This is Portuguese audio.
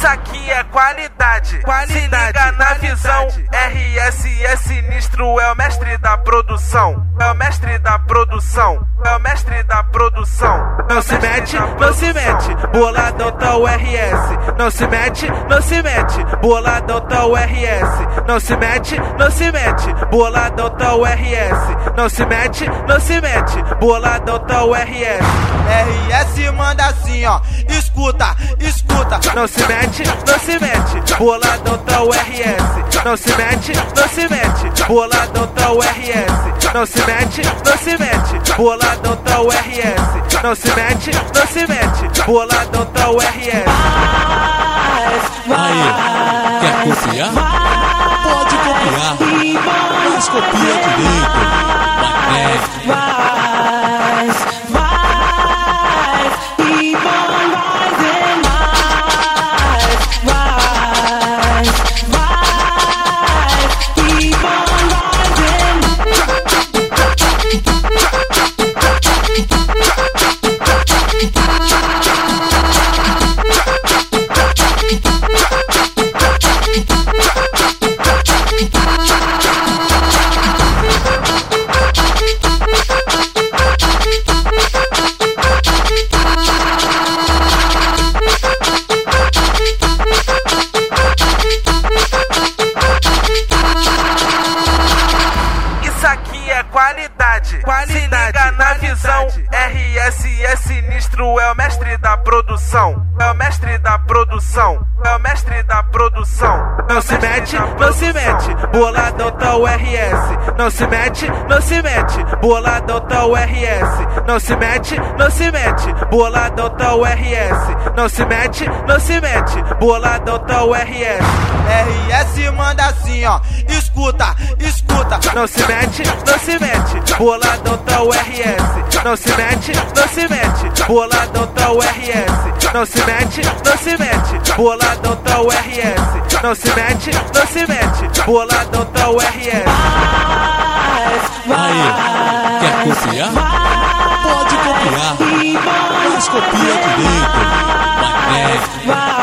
Isso aqui é qualidade. Se liga na visão. RS é sinistro, é o mestre da produção. É o mestre da produção. É o mestre da produção. Não se mete, não se mete, boladão tá o RS. Não se mete, não se mete, boladão tá o RS. Não se mete, não se mete, boladão tá o RS. Não se mete, não se mete, boladão tá o RS. RS manda assim, ó, escuta, escuta. Não se mete, não se mete, boladão tá o RS. Não se mete, não se mete, boladão tá o RS. Não se mete, não se mete, boladão tá o RS. Não se mete, não se mete, boladão tá o RS. Aí, quer copiar? Pode copiar, mas copia direito. Qualidade. Se liga na visão. RS é sinistro, é o mestre da produção. É o mestre da produção. É o mestre da produção. Não se mete, não se mete, boladão tá o RS. Não se mete, não se mete, boladão tá o RS. Não se mete, não se mete, boladão tá o RS. Não se mete, não se mete, boladão tá o RS. RS manda assim, ó, escuta, escuta. Não se mete, não se mete, boladão tá o RS. Não se mete, não se mete, boladão tá o RS. Não se mete, não se mete, boladão tá o RS. Não se mete, não se mete, boladão tá o RS. Aí, quer copiar? Pode copiar, mas copia direito.